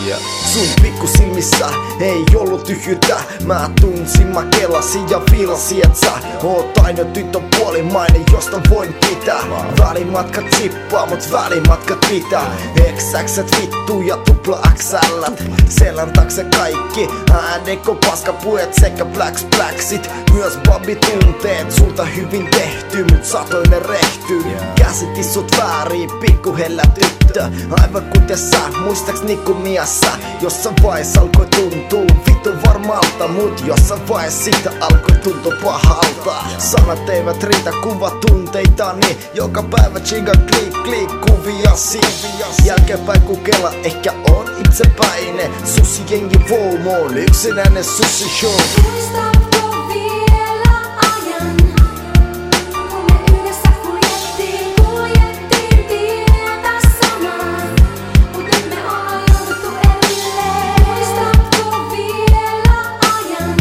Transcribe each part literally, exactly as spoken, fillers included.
yeah. Sun pikkusilmissä ei ollut tyhjyyttä. Mä tunsin, mä kelasin ja fiilasin, et sä oot ainoa tyttö puolimainen, josta voin pitää. Välimatkat zippaa, mut välimatkat pitää. X-X:t vittu ja tupla X L. Selän taakse kaikki äädeko paskapuet sekä blacks blacksit. Myös babi tunteet sulta hyvin tehty, mut satoinen rehtyy. Käsiti sut väärin, pikkuhellä tyttö. Aivan kuten sä, muistaks Nikku Miassa. Jossain vaiheessa alkoi tuntuu vittu varmalta, mut jossain vaiheessa siitä alkoi tuntua pahalta. Sanat eivät riitä kuva tunteitani. Joka päivä chinga klik klik kuviasi. Jälkeenpäin kukella ehkä on itsepäinen. Sussi jengi Volmoon, yksinäinen sussi show. Muistatko vielä ajan, kun me yhdessä kuljettiin, kuljettiin tietä samaa, mut nyt me ollaan jouduttu erilleen. Muistatko vielä ajan,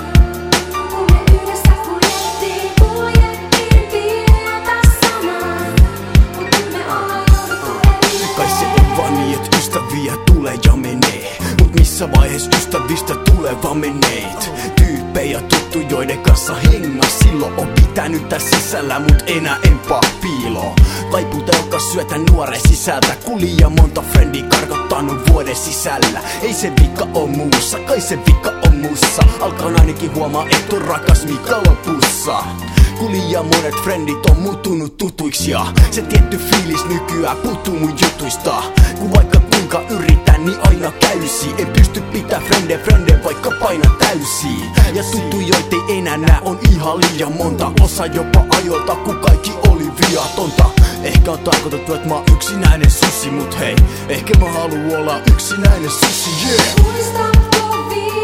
kun me yhdessä kuljettiin, kuljettiin tietä samaa, mut nyt me ollaan jouduttu erilleen. Kai se on vaan niin, et ystäviä tulee ja menee. Mut missä vaiheessa ystävistä tulee vaan meneit? Tyyppejä tuttu, joiden kanssa hengas. Silloin on pitänyt tää sisällä, mut enää en paa piiloon. Vaiputelkas syötä nuoren sisältä, kun liian monta friendi karkottanut vuoden sisällä. Ei se vika on muussa, kai se vika on mussa. Alkaan ainakin huomaa, et on rakas Mika lopussa. Kun liian monet frendit on muuttunut tutuiksi ja se tietty fiilis nykyään puuttuu mun jutuista. Kun vaikka kuinka yritän, niin aina käysi. En pysty pitää frende frende vaikka paina täysiä. Ja tuttujoit ei enää nää on ihan liian monta. Osa jopa ajoilta, kun kaikki oli viatonta. Ehkä on tarkoitettu, että mä oon yksinäinen sussi, mut hei, ehkä mä haluun olla yksinäinen sussi, yeah. Muistatko vielä